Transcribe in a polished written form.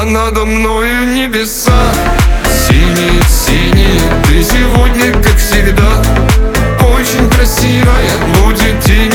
а надо мною небеса. Синие, синие, ты сегодня, как всегда, очень красивая. Будет день